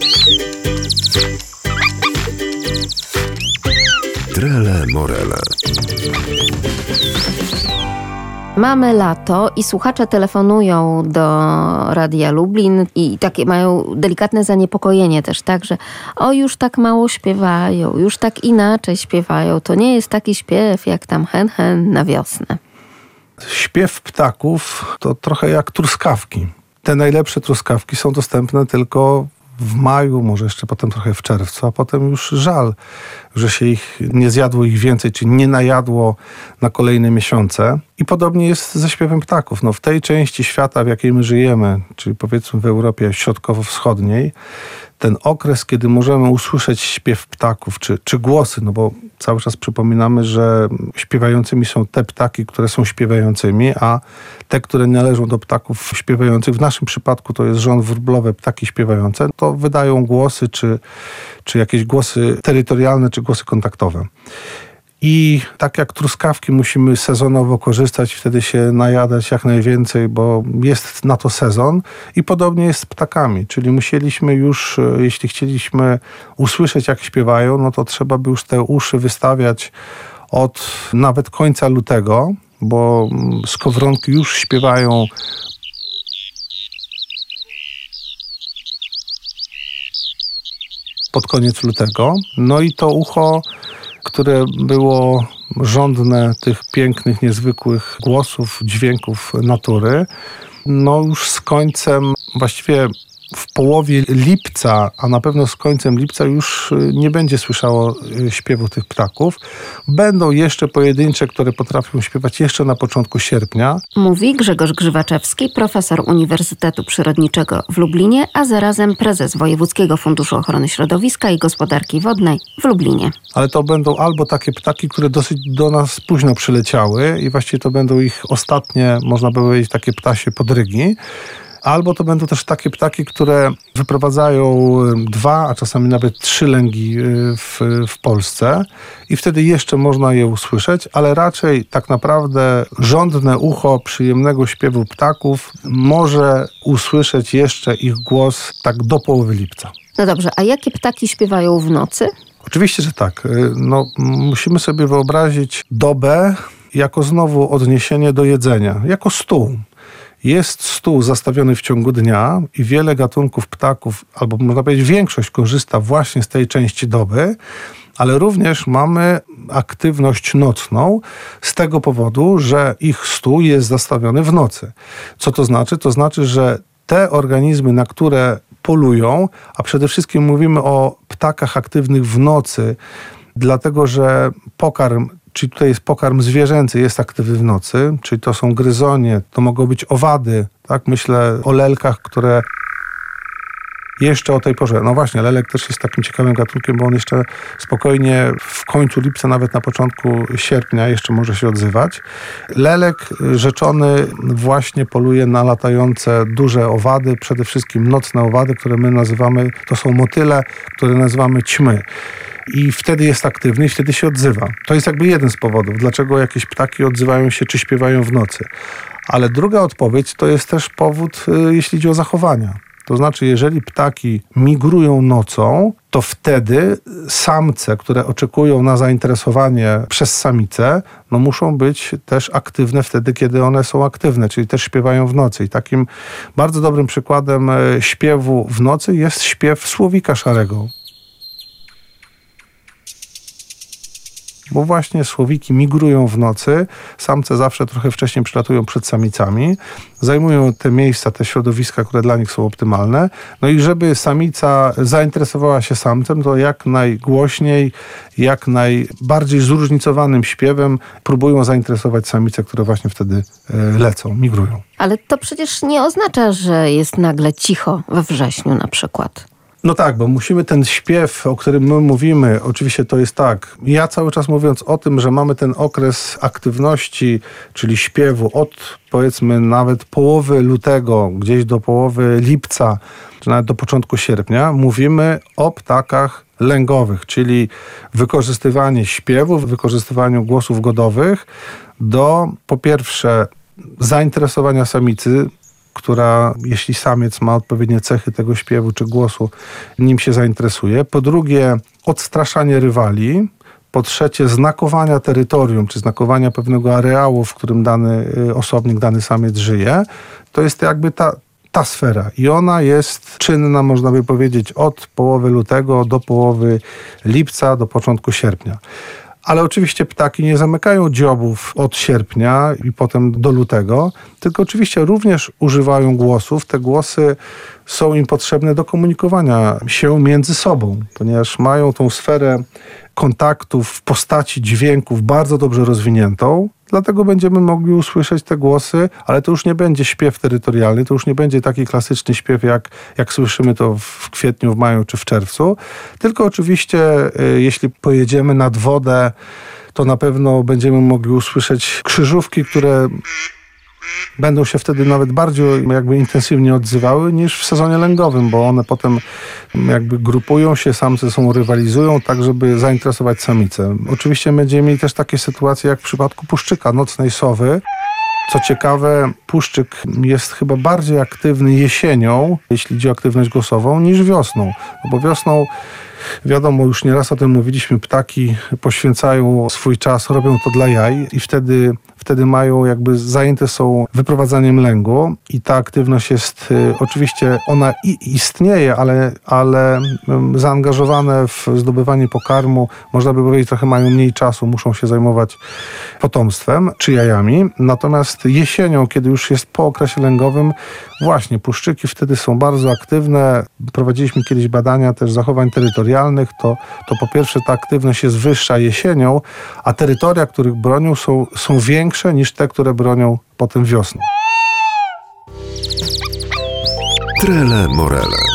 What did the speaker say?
Trele Morele. Mamy lato i słuchacze telefonują do Radia Lublin i takie mają delikatne zaniepokojenie też, tak, że już tak mało śpiewają, już tak inaczej śpiewają. To nie jest taki śpiew jak tam hen na wiosnę. Śpiew ptaków to trochę jak truskawki. Te najlepsze truskawki są dostępne tylko w maju, może jeszcze potem trochę w czerwcu, a potem już żal, że się nie zjadło ich więcej, czy nie najadło na kolejne miesiące. I podobnie jest ze śpiewem ptaków. W tej części świata, w jakiej my żyjemy, czyli powiedzmy w Europie Środkowo-Wschodniej, ten okres, kiedy możemy usłyszeć śpiew ptaków, czy głosy, bo cały czas przypominamy, że śpiewającymi są te ptaki, które są śpiewającymi, a te, które należą do ptaków śpiewających, w naszym przypadku to jest żon wróblowe, ptaki śpiewające, to wydają głosy, czy jakieś głosy terytorialne, czy głosy kontaktowe. I tak jak truskawki musimy sezonowo korzystać, wtedy się najadać jak najwięcej, bo jest na to sezon. I podobnie jest z ptakami, czyli musieliśmy już, jeśli chcieliśmy usłyszeć jak śpiewają, to trzeba by już te uszy wystawiać od nawet końca lutego, bo skowronki już śpiewają pod koniec lutego. I to ucho, które było żądne tych pięknych, niezwykłych głosów, dźwięków natury, już z końcem, właściwie w połowie lipca, a na pewno z końcem lipca już nie będzie słyszało śpiewu tych ptaków. Będą jeszcze pojedyncze, które potrafią śpiewać jeszcze na początku sierpnia. Mówi Grzegorz Grzywaczewski, profesor Uniwersytetu Przyrodniczego w Lublinie, a zarazem prezes Wojewódzkiego Funduszu Ochrony Środowiska i Gospodarki Wodnej w Lublinie. Ale to będą albo takie ptaki, które dosyć do nas późno przyleciały i właściwie to będą ich ostatnie, można by powiedzieć, takie ptasie podrygi. Albo to będą też takie ptaki, które wyprowadzają 2, a czasami nawet 3 lęgi w Polsce i wtedy jeszcze można je usłyszeć, ale raczej tak naprawdę żądne ucho przyjemnego śpiewu ptaków może usłyszeć jeszcze ich głos tak do połowy lipca. No dobrze, a jakie ptaki śpiewają w nocy? Oczywiście, że tak. Musimy sobie wyobrazić dobę jako znowu odniesienie do jedzenia, jako stół. Jest stół zastawiony w ciągu dnia i wiele gatunków ptaków, albo można powiedzieć większość korzysta właśnie z tej części doby, ale również mamy aktywność nocną z tego powodu, że ich stół jest zastawiony w nocy. Co to znaczy? To znaczy, że te organizmy, na które polują, a przede wszystkim mówimy o ptakach aktywnych w nocy, dlatego że pokarm, czyli tutaj jest pokarm zwierzęcy, jest aktywny w nocy, czyli to są gryzonie, to mogą być owady, tak? Myślę o lelkach, które jeszcze o tej porze. Właśnie, lelek też jest takim ciekawym gatunkiem, bo on jeszcze spokojnie w końcu lipca, nawet na początku sierpnia jeszcze może się odzywać. Lelek rzeczony właśnie poluje na latające duże owady, przede wszystkim nocne owady, które my nazywamy, to są motyle, które nazywamy ćmy. I wtedy jest aktywny i wtedy się odzywa. To jest jakby jeden z powodów, dlaczego jakieś ptaki odzywają się czy śpiewają w nocy. Ale druga odpowiedź to jest też powód, jeśli chodzi o zachowania. To znaczy, jeżeli ptaki migrują nocą, to wtedy samce, które oczekują na zainteresowanie przez samicę, muszą być też aktywne wtedy, kiedy one są aktywne, czyli też śpiewają w nocy. I takim bardzo dobrym przykładem śpiewu w nocy jest śpiew słowika szarego. Bo właśnie słowiki migrują w nocy, samce zawsze trochę wcześniej przylatują przed samicami, zajmują te miejsca, te środowiska, które dla nich są optymalne. I żeby samica zainteresowała się samcem, to jak najgłośniej, jak najbardziej zróżnicowanym śpiewem próbują zainteresować samice, które właśnie wtedy lecą, migrują. Ale to przecież nie oznacza, że jest nagle cicho we wrześniu na przykład. Tak, bo musimy ten śpiew, o którym my mówimy, oczywiście to jest tak. Ja cały czas mówiąc o tym, że mamy ten okres aktywności, czyli śpiewu od powiedzmy nawet połowy lutego, gdzieś do połowy lipca, czy nawet do początku sierpnia, mówimy o ptakach lęgowych, czyli wykorzystywanie śpiewu, wykorzystywaniu głosów godowych do po pierwsze zainteresowania samicy, która, jeśli samiec ma odpowiednie cechy tego śpiewu czy głosu, nim się zainteresuje. Po drugie, odstraszanie rywali. Po trzecie, znakowania terytorium, czy znakowania pewnego areału, w którym dany osobnik, dany samiec żyje. To jest jakby ta sfera i ona jest czynna, można by powiedzieć, od połowy lutego do połowy lipca, do początku sierpnia. Ale oczywiście ptaki nie zamykają dziobów od sierpnia i potem do lutego, tylko oczywiście również używają głosów. Te głosy są im potrzebne do komunikowania się między sobą, ponieważ mają tą sferę kontaktów w postaci dźwięków bardzo dobrze rozwiniętą. Dlatego będziemy mogli usłyszeć te głosy, ale to już nie będzie śpiew terytorialny, to już nie będzie taki klasyczny śpiew, jak słyszymy to w kwietniu, w maju czy w czerwcu. Tylko oczywiście, jeśli pojedziemy nad wodę, to na pewno będziemy mogli usłyszeć krzyżówki, które będą się wtedy nawet bardziej jakby intensywnie odzywały niż w sezonie lęgowym, bo one potem jakby grupują się, samce rywalizują tak, żeby zainteresować samicę. Oczywiście będziemy mieli też takie sytuacje jak w przypadku puszczyka, nocnej sowy. Co ciekawe, puszczyk jest chyba bardziej aktywny jesienią, jeśli chodzi o aktywność głosową, niż wiosną. No bo wiosną, wiadomo, już nieraz o tym mówiliśmy, ptaki poświęcają swój czas, robią to dla jaj i wtedy mają jakby zajęte są wyprowadzaniem lęgu i ta aktywność jest, oczywiście ona istnieje, ale zaangażowane w zdobywanie pokarmu, można by powiedzieć, trochę mają mniej czasu, muszą się zajmować potomstwem czy jajami. Natomiast jesienią, kiedy już jest po okresie lęgowym, właśnie puszczyki wtedy są bardzo aktywne. Prowadziliśmy kiedyś badania też zachowań terytorialnych, to po pierwsze ta aktywność jest wyższa jesienią, a terytoria, których bronią są większe niż te, które bronią potem wiosną. Trele Morele.